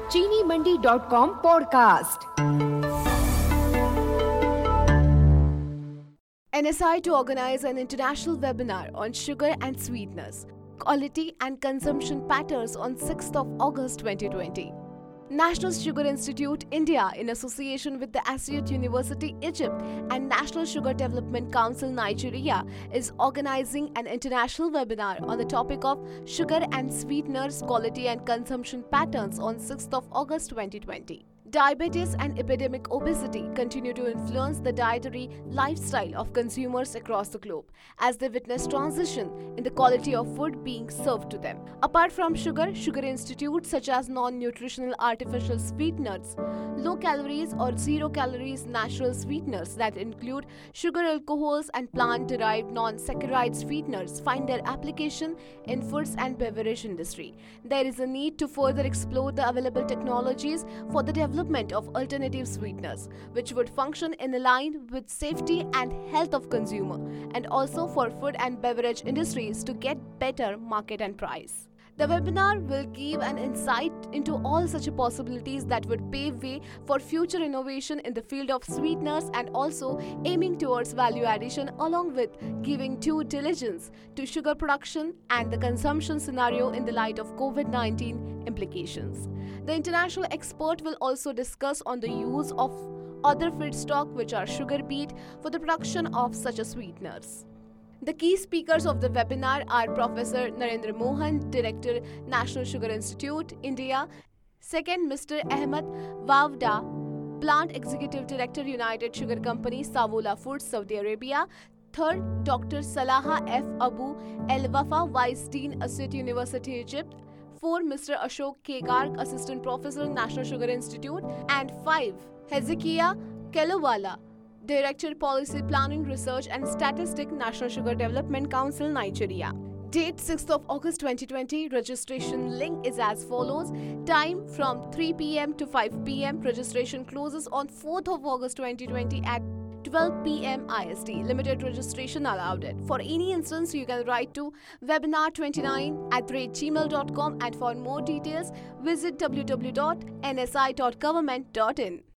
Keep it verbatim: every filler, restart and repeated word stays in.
चीनी Mandi dot com podcast. N S I to organize an international webinar on sugar and sweeteners, quality and consumption patterns on sixth of August twenty twenty. National Sugar Institute India, in association with the Asyut University Egypt and National Sugar Development Council Nigeria, is organizing an international webinar on the topic of sugar and sweeteners, quality and consumption patterns on sixth of August twenty twenty. Diabetes and epidemic obesity continue to influence the dietary lifestyle of consumers across the globe as they witness transition in the quality of food being served to them. Apart from sugar, sugar institutes such as non-nutritional artificial sweeteners, low calories or zero calories natural sweeteners that include sugar alcohols and plant-derived non-saccharide sweeteners find their application in foods and beverage industry. There is a need to further explore the available technologies for the development of alternative sweeteners, which would function in line with safety and health of consumer, and also for food and beverage industries to get better market and price. The webinar will give an insight into all such possibilities that would pave way for future innovation in the field of sweeteners and also aiming towards value addition, along with giving due diligence to sugar production and the consumption scenario in the light of COVID nineteen implications. The international expert will also discuss on the use of other feedstock which are sugar beet for the production of such sweeteners. The key speakers of the webinar are Professor Narendra Mohan, Director, National Sugar Institute, India. Second, Mister Ahmed Wavda, Plant Executive Director, United Sugar Company, Savola Foods, Saudi Arabia. Third, Doctor Salaha F. Abu El Wafa, Vice Dean, Asyut University, Egypt. Four, Mister Ashok K. Garg, Assistant Professor, National Sugar Institute. And five, Hezekiah Kelowala, Director, Policy Planning, Research and Statistics, National Sugar Development Council, Nigeria. Date sixth of August twenty twenty. Registration link is as follows. Time from three p m to five p m Registration closes on fourth of August twenty twenty at twelve p m I S T. Limited registration allowed. It. For any instance, you can write to webinar twenty-nine at gmail dot com, and for more details, visit w w w dot n s i dot government dot in.